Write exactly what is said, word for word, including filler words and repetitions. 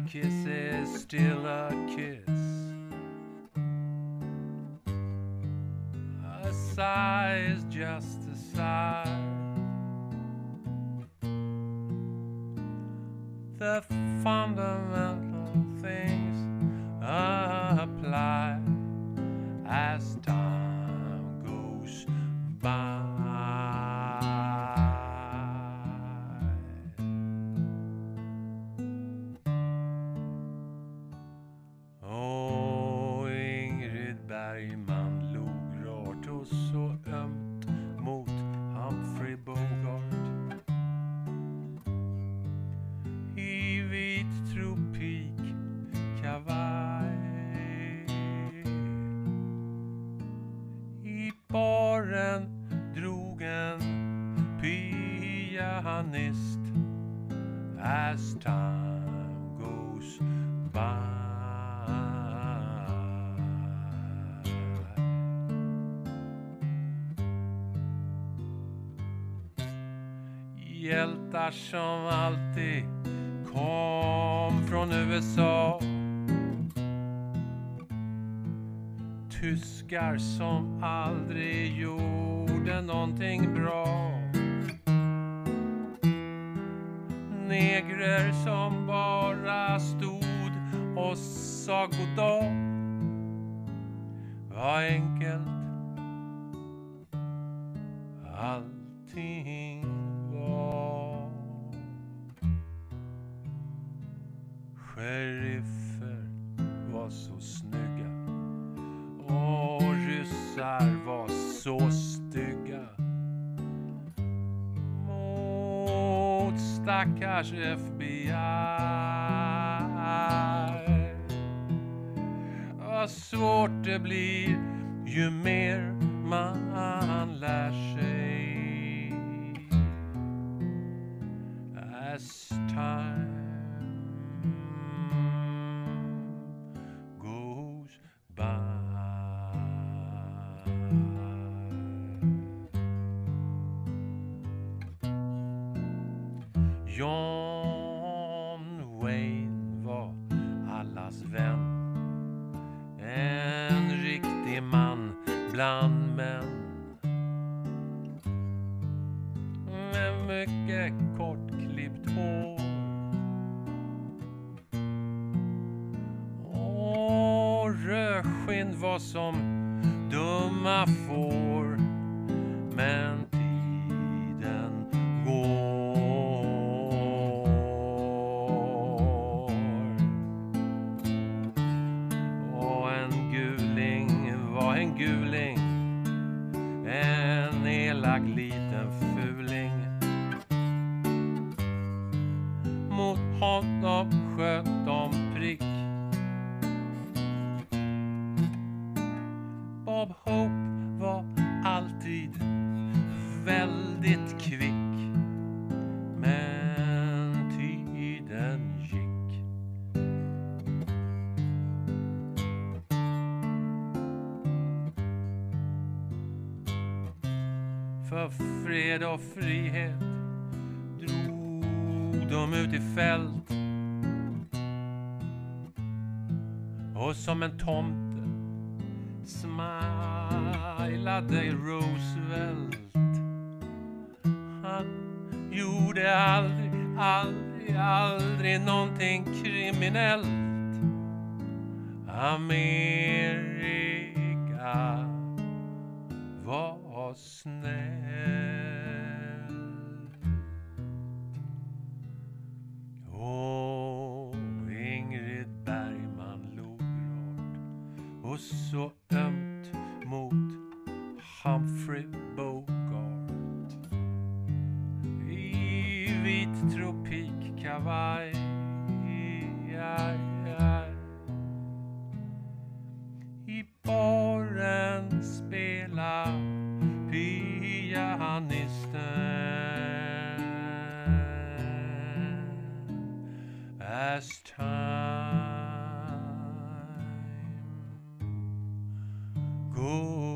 kiss is still a kiss. A sigh is just a sigh. The fundamental things apply as time goes by. Åh, Ingrid Bergman log rart och så ömt mot Humphrey Bogart. I vit tropikkavaj. I baren drog en pianist as time goes by. Hjältar som alltid kom från U S A. Tyskar som aldrig gjorde någonting bra. Negrer som bara stod och sa goddag. Var enkelt allting var. Sheriffer var så snygga och ryssar var så stygga mot stackars F B I. Vad svårt det blir ju mer man lär sig. As time goes by. John Wayne var allas vän. En riktig man bland män. Med mycket kortklippt hår. Och rödskinn var som dumma får. Men tiden går. Och en guling var en guling. En elak liten fuling. Mot honom sköt de prick. Bob Hope var alltid väldigt kvick. Men tiden gick. För fred och frihet drog de ut i fält. Och som en tomte smilade Roosevelt. Han gjorde aldrig, aldrig, aldrig någonting kriminellt. Amerika var snäll. Åh, Ingrid Bergman log rart och så ömt mot Humphrey Bogart. I vit tropikkavaj. I baren spela pianisten. As time goes